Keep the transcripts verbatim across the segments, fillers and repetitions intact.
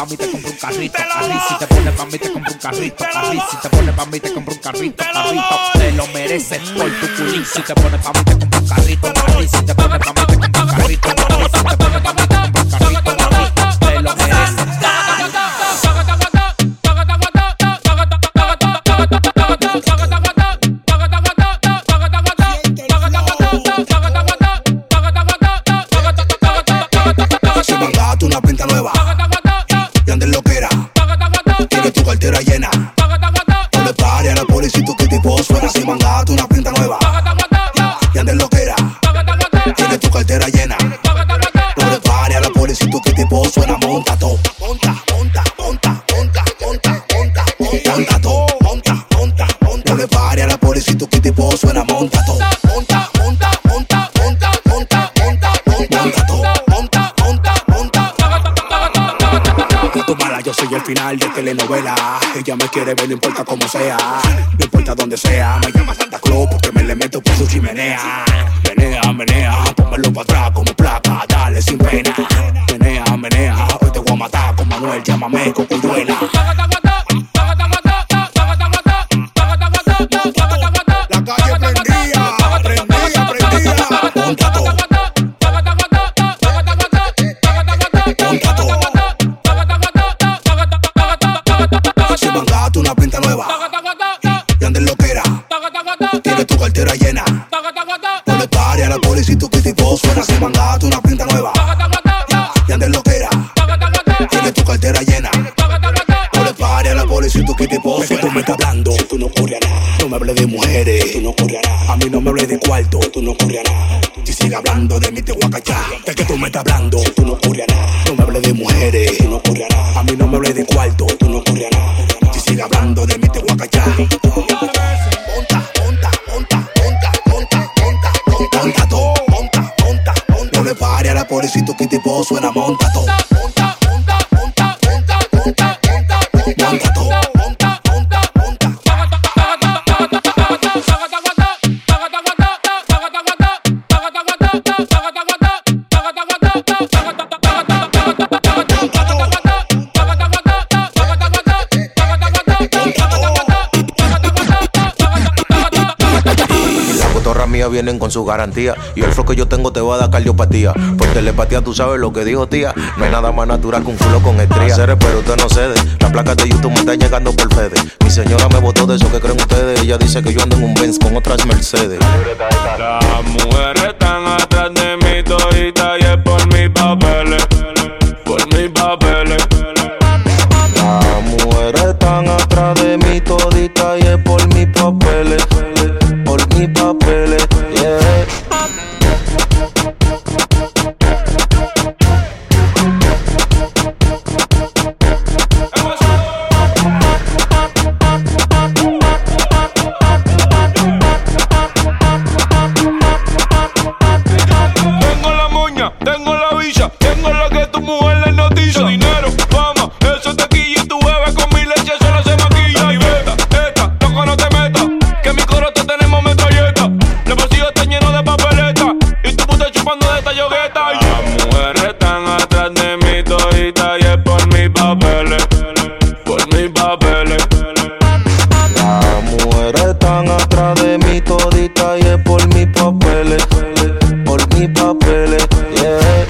pa' mí te compro un carrito, carrito. Si te pones pa' mí te compro un carrito, carrito. Si te pones pa' mí te compro un carrito, carrito. Te lo mereces por tu culito. Si te pones pa' mí te compro un carrito, carrito. Si te pones pa' mí te compro un carrito, carrito. Si te pones pa' mí te compro un carrito, carrito. Te lo mereces. Una pinta nueva y andes lo que era. Tienes tu cartera llena. No le pares a la policía, tu que tipo suena. Si mangaste una pinta nueva y andes lo que era. Tienes tu cartera llena. No le pares a la policía, tu que tipo suena. Monta todo, monta, monta, monta, monta, monta, monta, monta todo, monta, monta, monta. No le pares a la policía, tu que tipo suena. Monta todo, monta, monta, monta, monta, monta, monta, monta todo. Yo soy el final de telenovela. Ella me quiere ver, no importa cómo sea. No importa donde sea. Me llama Santa Claus porque me le meto por su chimenea. Menea, menea, pónmelo para atrás como placa. Dale sin pena. Menea, menea, hoy te voy a matar con Manuel. Llámame Cocuyuela. La calle prendía, prendía, prendía. Monta todo. Una pinta nueva y andes lo que era. Tienes tu cartera llena. No le pares a la policía, tu que tipo suena. Si mangaste una pinta nueva y andes lo que era. Tienes tu cartera llena. No le pares a la policía, tu que tipo suena. Tú me estás hablando, tú no corres a nada. No me hables de mujeres, tú no corres a nada. A mí no me hables de cuarto, tú no corres a nada. Si sigue hablando de mí te voy a cachar. De que tú me estás hablando, tú no corres a nada. No me hables de mujeres, tú no corres a nada. A mí no me hables de cuarto, tú no corres a nada. Sigue hablando de mí, te voy a callar. Monta, monta, monta, monta, monta, monta, monta, monta todo, monta, monta, monta. No le pares a la policía, tu que tipo suena. Monta todo, monta, monta, monta, monta, monta, monta, monta todo, monta, monta, monta. Vienen con su garantía y el flow que yo tengo te va a dar cardiopatía. Por telepatía tú sabes lo que dijo tía. No hay nada más natural que un culo con estrías. Hacer pero usted no cede. Las placas de YouTube me están llegando por Fede. Mi señora me botó de eso que creen ustedes. Ella dice que yo ando en un Benz con otras Mercedes. Las mujeres están atrás de mí todita y es por mis papeles. Por mis papeles. Las mujeres están atrás de mí todita y es por mis papeles. Por mis papeles, yeah. Tengo la moña, tengo la villa, tengo lo que tu mujer le noticia. Dinero, fama, eso te quilla y tu bebé con mi leche solo se maquilla. Y veta, esta, loco no te metas, que mi coro te tenemos metralleta. El bolsillo está lleno de papeleta y tu puta chupando de esta yogueta. Las mujeres están atrás de mí todita y es por mis papeles. Por mis papeles. Las mujeres están atrás de mí todita y es por mis papeles. Por mis papeles, yeah.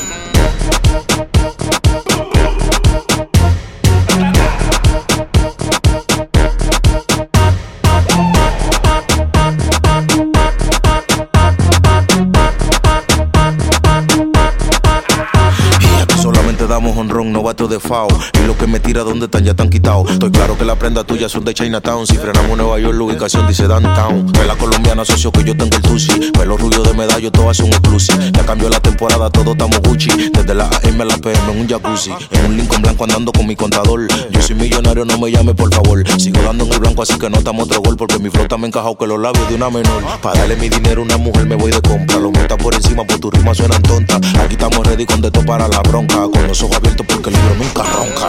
Damos honrón, novato de F A O. Y lo que me tira, ¿dónde están? Ya están quitados. Estoy claro que la prenda tuya son de Chinatown. Si frenamos Nueva York, la ubicación dice downtown. Ve la colombiana, socio, que yo tengo el tusi. Pelo rubio de medallo, todas son exclusive. Ya cambió la temporada, todos estamos Gucci. Desde la A M a la P M en un jacuzzi. En un Lincoln blanco andando con mi contador. Yo soy millonario, no me llame por favor. Sigo dando en el blanco, así que no estamos otro gol. Porque mi flota me ha encajado que los labios de una menor. Para darle mi dinero a una mujer me voy de compra. Lo monta por encima, por tu rima suenan tontas. Aquí estamos ready con de todo para la bronca. Con los ojos abiertos porque el libro nunca ronca.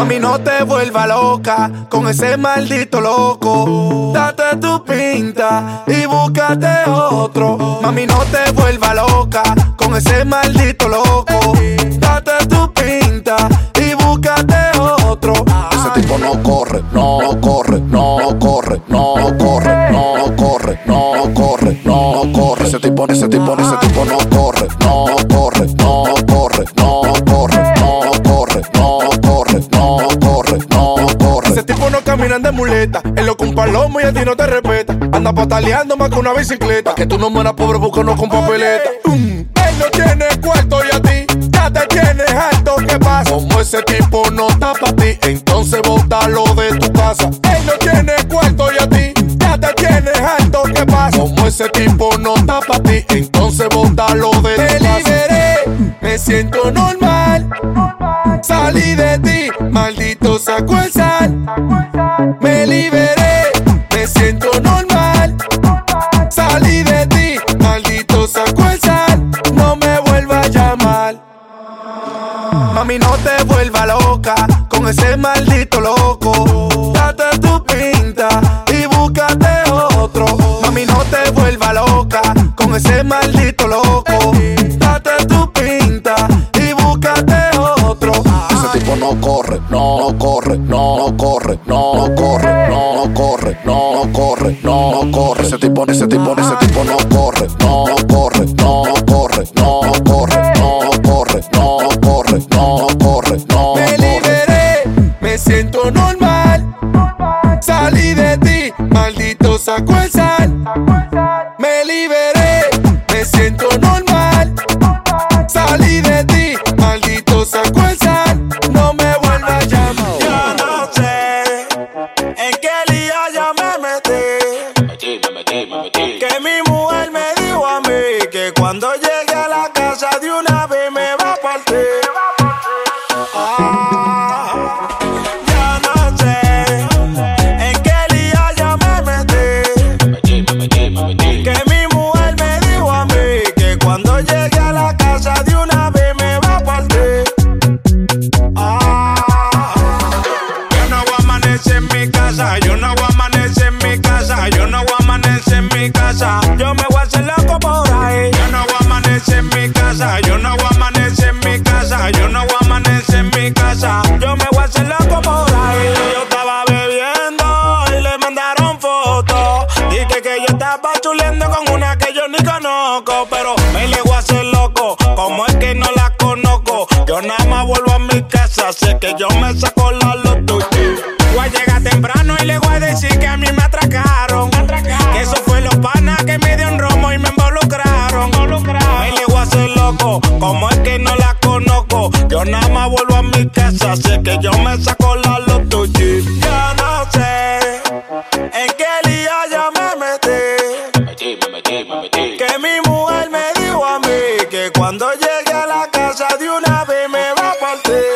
Mami, no te vuelva loca con ese maldito loco. Date tu pinta y búscate otro. Mami, no te vuelva loca con ese maldito loco. Date tu pinta y búscate otro. Ese tipo no corre, no, no corre, no, no corre, no, no corre, no, no corre, no, no corre, no, no corre. Ese tipo, ese tipo, ese tipo no corre, no, no corre, no, no corre, no, no corre, no, no corre, no, no corre, no, no corre, no, no corre. Ese tipo no camina de muleta, él lo con palomo y a ti no te respeta. Anda pataleando más que una bicicleta. Pa' que tú no mueras pobre, búscanos con papeleta. Mm. Él no tiene cuarto y a ti ya te tienes alto. ¿Qué pasa? Como ese tipo no está pa' ti, entonces bótalo de tu casa. Él no tiene cuarto y a ti ya te tienes alto. ¿Qué pasa? Como ese tipo no está pa' ti, entonces bótalo de te tu casa. Te liberé, me siento normal. Salí de ti, maldito saco el sal. Me liberé, me siento normal. Salí de ti, maldito saco el sal. No me vuelva a llamar. Mami, no te vuelva loca con ese maldito loco. Date tu pinta y búscate otro. Mami, no te vuelva loca con ese maldito loco. Date tu pinta y búscate otro. Ese tipo no corre, no, no corre, no, no corre, no, no corre, no, no corre, no, no corre, no, no corre. Ese tipo, ese tipo, ese tipo no corre, no, no corre, no, no corre, no, no corre, no, no corre, no, no corre, no, no corre, no. Me liberé, me siento normal. Salí de ti, maldito saco el sal. Me liberé, me siento normal. Salí de ti, maldito saco el sal. No me vuelva a llamar. Yo no sé en qué lío yo me metí. metí, me metí, me metí. Que mi mujer me dijo a mí que cuando llegue a la casa de una vez me va a partir. Ah, yo no sé en qué lío yo me metí. metí, me metí, me metí. Que mi mujer me dijo a mí que cuando llegue a la casa de una vez me va a partir. Ah, yo no voy a amanecer en mi casa, yo no voy a amanecer en mi casa, yo no voy a amanecer en mi casa. Yo me voy a hacer loco por ahí. Yo no voy a amanecer en mi casa, yo no voy a amanecer en mi casa, yo no voy a amanecer en mi casa. Yo me voy a hacer loco por ahí. Yo estaba bebiendo y le mandaron fotos. Dije que yo estaba chuleando con una que yo ni conozco, pero me le voy a hacer loco. Como es que no la conozco, yo nada más vuelvo a mi casa, sé que yo me saco la lotuchi. Voy a llegar temprano y le voy a decir que a mí me atracaron. Que eso fue los panas que me dio un romo y me involucraron. Me le voy a hacer loco, como es que no la conozco, yo nada más vuelvo a mi casa, sé que yo me saco la lotuchi. Yo no sé en qué lío yo me metí. metí, me metí, me metí. Que mi mujer me dijo a mí que cuando llegue a la casa de una vez me va a partir.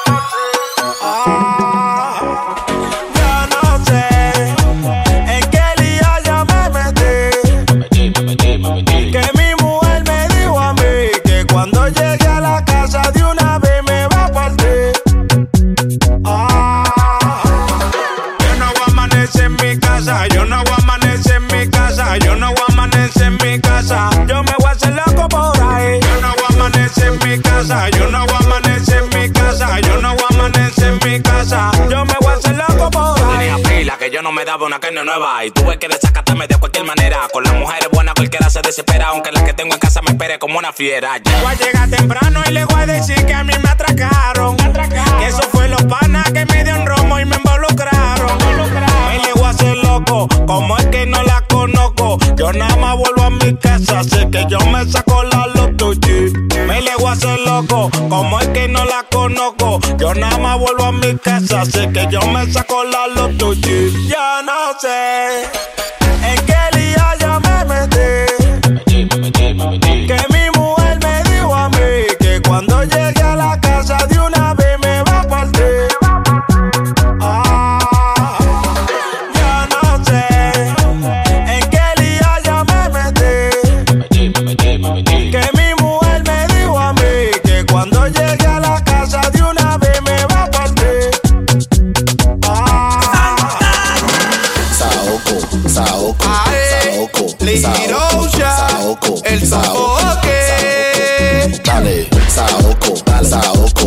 Ah, yo no sé en qué lío yo me metí. metí, me metí, me metí. Que mi mujer me dijo a mí que cuando llegue a la casa de una vez me va a partir. Ah, yo no voy a amanecer en mi casa, yo no voy a amanecer en mi casa, yo no voy a amanecer en mi casa. Yo me voy a hacer loco por ahí. Yo no voy a amanecer en mi casa, yo no voy a amanecer en mi casa, yo no voy a amanecer en mi casa. Yo me voy a hacer loco por ahí. Tenía pila que yo no me daba una carne nueva y tuve que desacatarme de cualquier manera. Con las mujeres buenas cualquiera se desespera, aunque la que tengo en casa me espere como una fiera. Yeah. Voy a llegar temprano y le voy a decir que a mí me atracaron. Que eso fue los panas que me dio un romo y me involucraron. Me le voy a hacer loco, como es que no la conozco, yo nada más vuelvo a mi casa, sé que yo me saco la lotuchi. Me le voy a hacer loco, como es que no la conozco, yo nada más vuelvo a mi casa, sé que yo me saco la lotuchi. Yo no sé en qué lío yo me metí. metí, me metí, me metí. Que mi mujer me dijo a mí que cuando llegue a la casa de una vez me va a partir. Ah, yo no sé en qué lío yo me metí. metí, me metí, me metí. Que mi mujer me dijo a mí que cuando llegue a la casa de una vez me va a partir.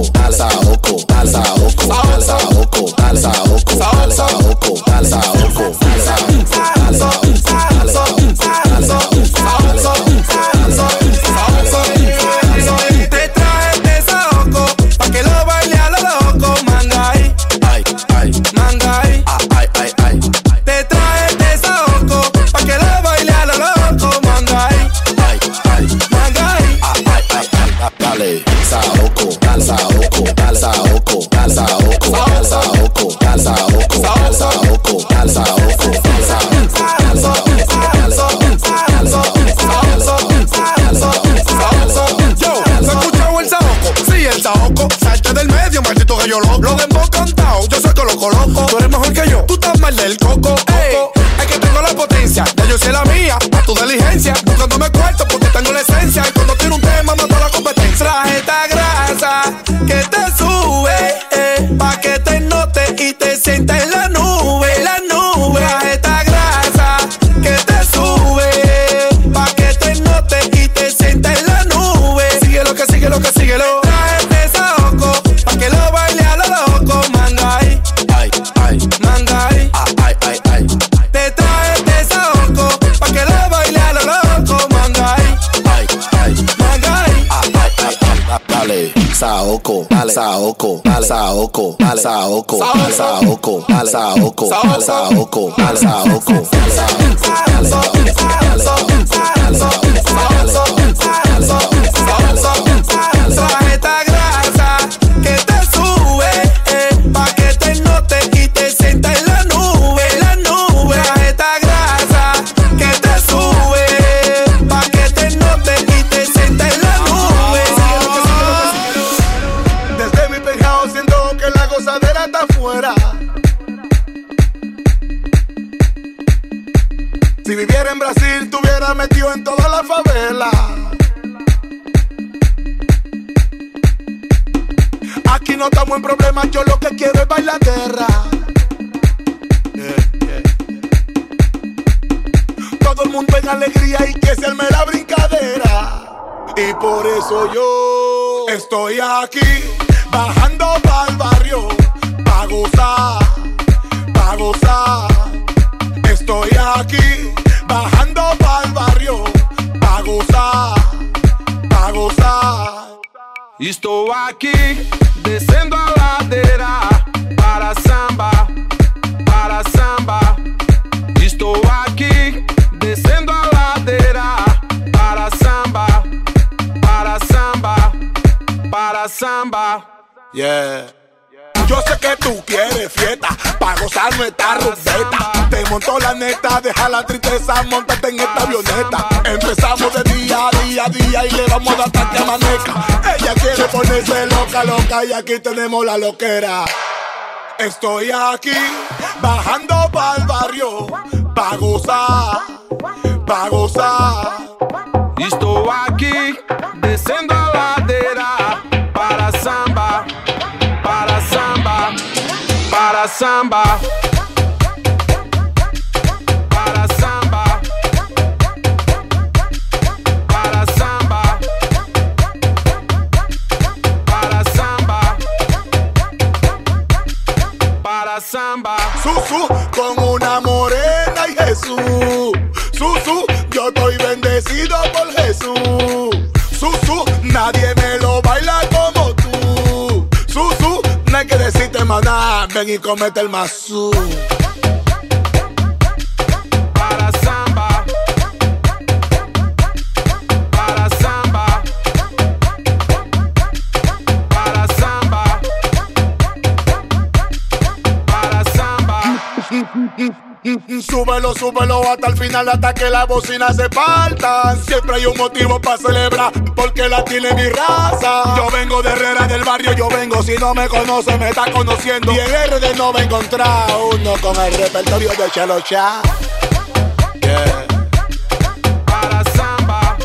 dale, saoco, dale, saoco, dale, saoco, dale, saoco, dale, saoco, dale, saoco, dale, saoco. Te traje este saoco pa' que lo baile a lo loco, mangay, Ay, ay, mangay. ay, ay, ay. Te traje este saoco pa' que lo baile a lo loco, mangay, Ay, ay, mangay. ay, ay, ay, ay. Dale, saoco, dale, saoco, dale, saoco, dale, saoco, dale, saoco, dale, saoco, dale, saoco, dale, saoco, dale, saoco. Yo, ¿se ha escuchado el saoco? Sí, el saoco. Salte del medio, maldito gallo loco. Lo dembow cantado, yo soy que lo coloco. Tú eres mejor que yo, tú estás mal del coco. Ey, es que tengo la potencia, ya yo sé la mía. A tu diligencia, buscándome cuarto porque tengo la esencia. Y cuando tiro un tema, mato la competencia. Traje esta grasa que te sube, eh, pa' que te note y te sientas en la nube, en la nube. Traje esta grasa que te sube, pa' que te note y te sientas en la nube. Sigue lo que sigue lo que sigue lo. Traje este saoco pa' que lo baile a lo loco, mangay, Ay, ay, mangay. ay, ay, ay. Te traje este saoco pa' que lo baile a lo loco, mangay, Ay, ay, mangay. ay, ay, ay. Dale, saoco, dale, saoco, dale, saoco, dale, saoco, dale, saoco, dale, saoco, dale, saoco, dale, saoco, dale, Traje esta grasa que te sube, eh, pa' que te note y te sientas en la nube, en la nube. Traje esta grasa que te sube, pa' que te note y te sientas en la nube. Desde mi penthouse siento que la gozadera está afuera. Si viviera en Brasil, tuviera metido en toda la favela. Aquí no estamos en problemas, yo lo que quiero es bailadera. Yeah, yeah. Todo el mundo en alegría y que se arme la brincadera. Y por eso yo estoy aquí, bajando pa'l barrio, pa' gozar, pa' gozar. Estoy aquí, bajando pa'l barrio, pa' gozar, pa' gozar. Estou aqui, descendo a ladeira, para samba, para samba. Estou aqui, descendo a ladeira, para samba, para samba, para samba. Yeah. Yo sé que tú quieres fiesta, pa' gozar nuestra rumbeta. Te montó la neta, deja la tristeza, montate en esta avioneta. Empezamos de día a día a día y le vamos a dar hasta que amanezca. Ella quiere ponerse loca, loca y aquí tenemos la loquera. Estoy aquí, bajando pa'l barrio, pa' gozar, pa' gozar. Estou aqui, descendo a ladeira, para samba, para samba, para samba, para samba, para samba, para samba, para samba. Susu con una morena y Jesús. Susu, yo estoy bendecido por Jesús. Susu, nadie me lo baila como tú. Susu, no hay que decirte más nada, ven y comete el mazú. Para samba, para samba, para samba, para samba. Súbelo, súbelo hasta el final, hasta que las bocinas se partan. Siempre hay un motivo para celebrar, porque la tiene mi raza. Yo vengo de Herrera del barrio, yo vengo, si no me conoce me está conociendo. Y en R D no me he encontrado uno con el repertorio de Chelo Cha. Yeah. Para samba,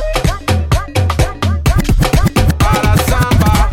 para samba,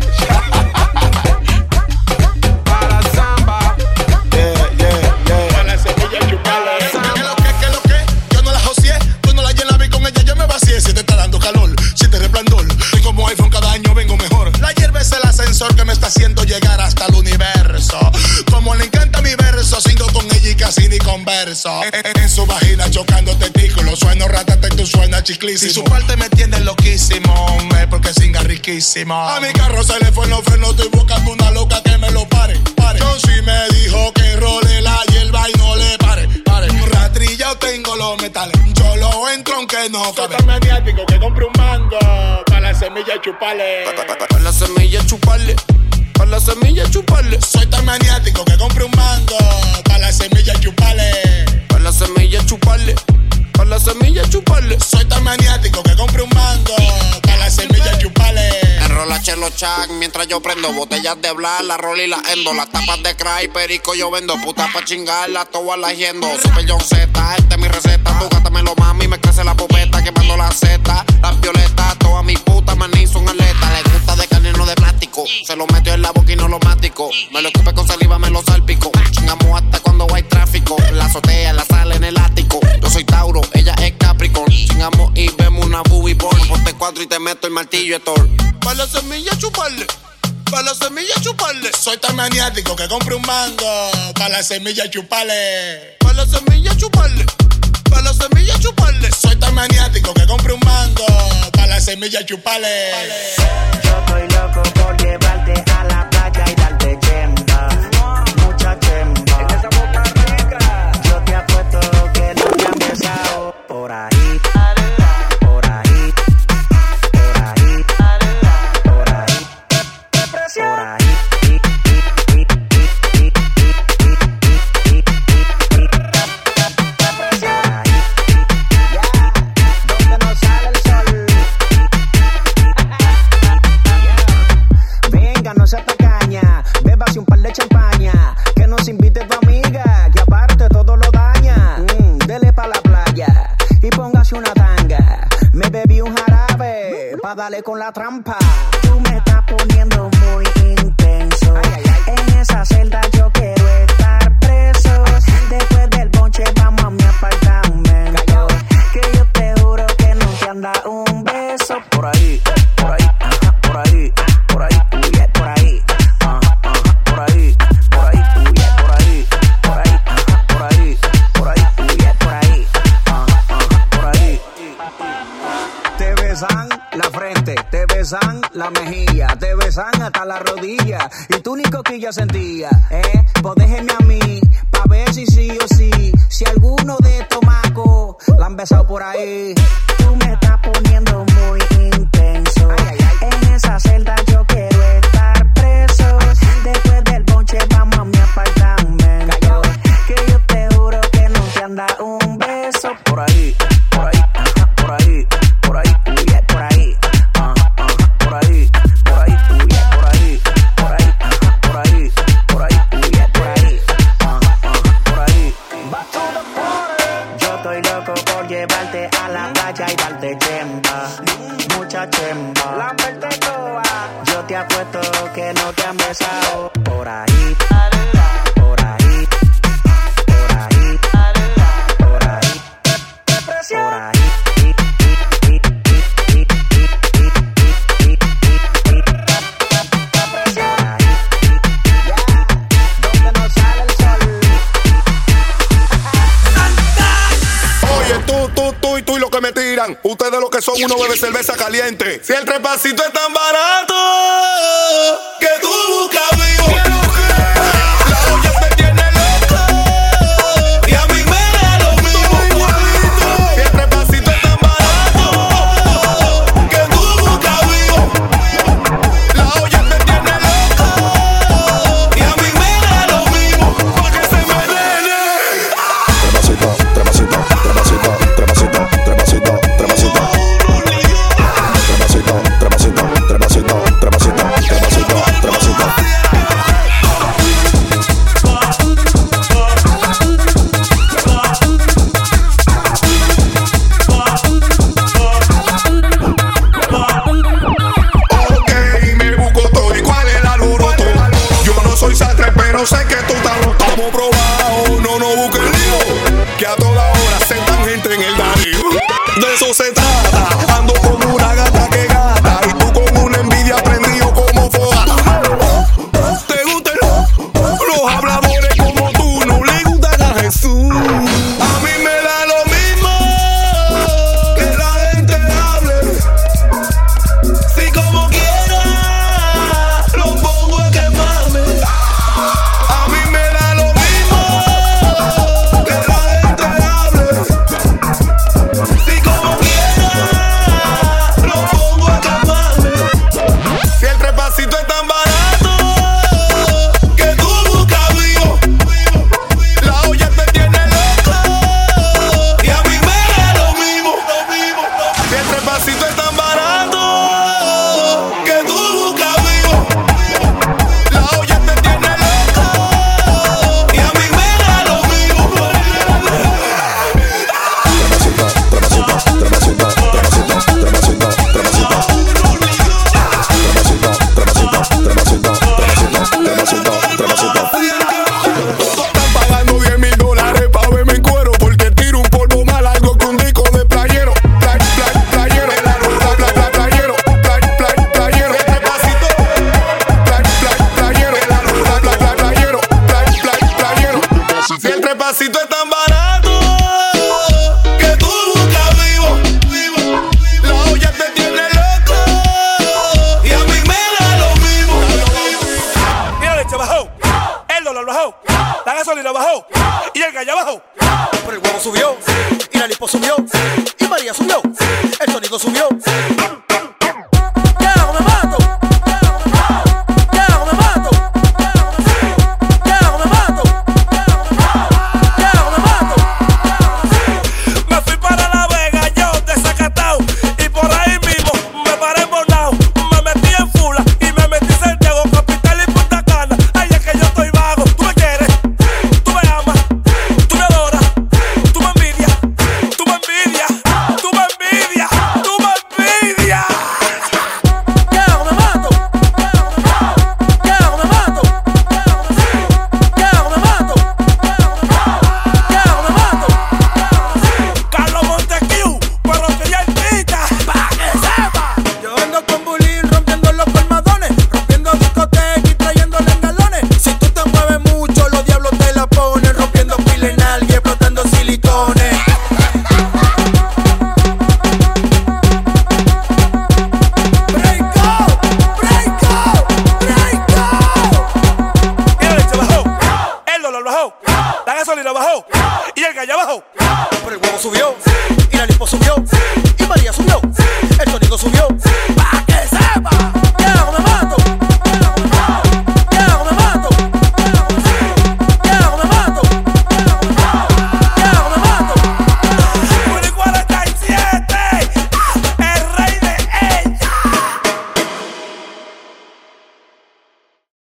para samba. Yeah, yeah, yeah. Para la cebolla chuparla. ¿Qué lo que, qué lo que? Yo no la joseé, tú no la llenas, vi con ella, yo me vacié. Si te está dando calor, si te resplandor, soy como iPhone, cada año vengo mejor. La hierba es el ascensor que me está haciendo pretendo llegar hasta el universo. Como le encanta mi verso, sigo con ella y casi ni converso. En, en, en su vagina chocando testículos, sueno ratata y tú suenas chiclísimo. Si su parte me tiene loquísimo, es porque singa riquísimo. A mi carro se le fue en los frenos, estoy buscando una loca que me lo pare, pare. Yo sí me dijo que role la hierba y no le pare, pare. Un rastrillao tengo los metales, yo lo entro aunque no cabe. Soy tan maniático que compre un mango para la semilla chuparle. Para la semilla chuparle. Para la semilla chuparle. Soy tan maniático que compre un mango para la semilla chuparle. Para la semilla chuparle. Para la semilla chuparle. Soy tan maniático que compre un mango para la semilla chuparle. Enrola chelo chac mientras yo prendo botellas de bla, la rola y la endo. Las tapas de crack, perico yo vendo. Puta pa' chingarla, todas la yendo. Super John Z, esta es mi receta. Tú gátamelo mami, me crece la popeta. Quemando la seta, las violetas. Todas mis putas maní son atletas. Les gusta de carne, no de plástico. Se lo metió en la boca y no lo mático. Me lo escupe con saliva, me lo salpico. Chingamos hasta cuando hay tráfico. La azotea, la sala en el ático. Yo soy Tauro, ella es Capricorn. Chingamos y vemos una boobie porn. Ponte cuatro y te meto el martillo de Thor. Pa' la semilla chuparle, pa' la semilla chuparle. Soy tan maniático que compre un mango pa' la semilla chuparle. Pa' la semilla chuparle, pa' la semilla chuparle. Soy tan maniático que compre un mango pa' la semilla chuparle. Yo estoy loco por llevarte a la playa y darte chemba, mucha chemba. En esa boca rica. Yo te apuesto que no te han besado por ahí. Dale con la trampa. Tú me estás poniendo muy intenso. Ay, ay, ay. En esa celda yo quiero estar preso. Después del bonche vamos a mi apartamento. Callao. Que yo te juro que no te anda un beso. Por ahí, por ahí, ajá, por ahí, por ahí, uy, por ahí, ajá, ajá, por ahí, por ahí, uy, por ahí, por ahí, ajá, por ahí, por ahí, uy, por ahí, ajá, ajá, por ahí. Te besan la frente, te besan la mejilla, te besan hasta la rodilla y tú ni coquilla sentías, eh, pues déjeme a mí, pa' ver si sí o sí, si alguno de estos macos la han besado por ahí. Tú me estás poniendo muy intenso, ay, ay, ay. En esa celda yo quiero estar preso, después del bonche vamos a mi apartamento. Callao. Que yo te juro que no te anda un beso por ahí, por ahí, ajá, por ahí, por ahí, uy, por ahí. Llevarte a la playa y darte chemba, mucha chemba. La yo te apuesto que no te han besado por ahí, por ahí, por ahí, por ahí, por ahí. Me tiran, ustedes lo que son uno bebe cerveza caliente. Si el trepacito es tan barato que tú buscas vivo, la olla te tiene loco y a mí me da lo mismo. Si el trepacito es tan barato que tú buscas vivo, la olla te tiene loco y a mí me da lo mismo. Pa' que se me nene. Trepacito, trepacito, trepacito, trepacito. Trepacito, trepacito, trepacito, trepacito, trepacito, trepacito. Ok, me busco todo y cuál es la luroto. Yo no soy sastre, pero sé que tú estás roto. Estamos probados, no nos busques lío, que a toda hora sentan gente en el Darío. De eso se trata, ando como una gata que gata y tú con una envidia prendido como fogata. bajó, el dólar bajó, la gasolina bajó y el gallo bajó. Pero el huevo subió y la lipo subió y María subió, el sonido subió. ¿Qué hago? Me mato. ¿Qué hago? Me mato. ¿Qué hago? Me mato. ¿Qué hago? Me mato. Me fui para La Vega, yo desacatado, y por ahí mismo me paré en Bonao. Me metí en Fula y me metí en Santiago, capital y Punta Cana. Ay, es que yo estoy vago. Tú me quieres, tú me amas, tú me adoras, tú me envidias, tú me envidias, tú me envidias, tú me envidias. ¿Qué hago? Me mato. ¿Qué hago? Me mato. ¿Qué hago? Me mato. ¿Qué hago? Me mato. Carlos Montequiu, pero que ya artista, pa' que sepa. Yo ando con bullying rompiendo los colmadones, rompiendo discotecas y trayéndole en galones. Si tú te mueves mucho, los diablos te la ponen, rompiendo pila en alguien, explotando silicones. Break out, break out, break out. Y la leche bajó, el dólar bajó, la gasolina bajó y el gallo bajó. Pero el huevo subió y la lipo subió y María subió, el sonido subió. Pa' que sepa.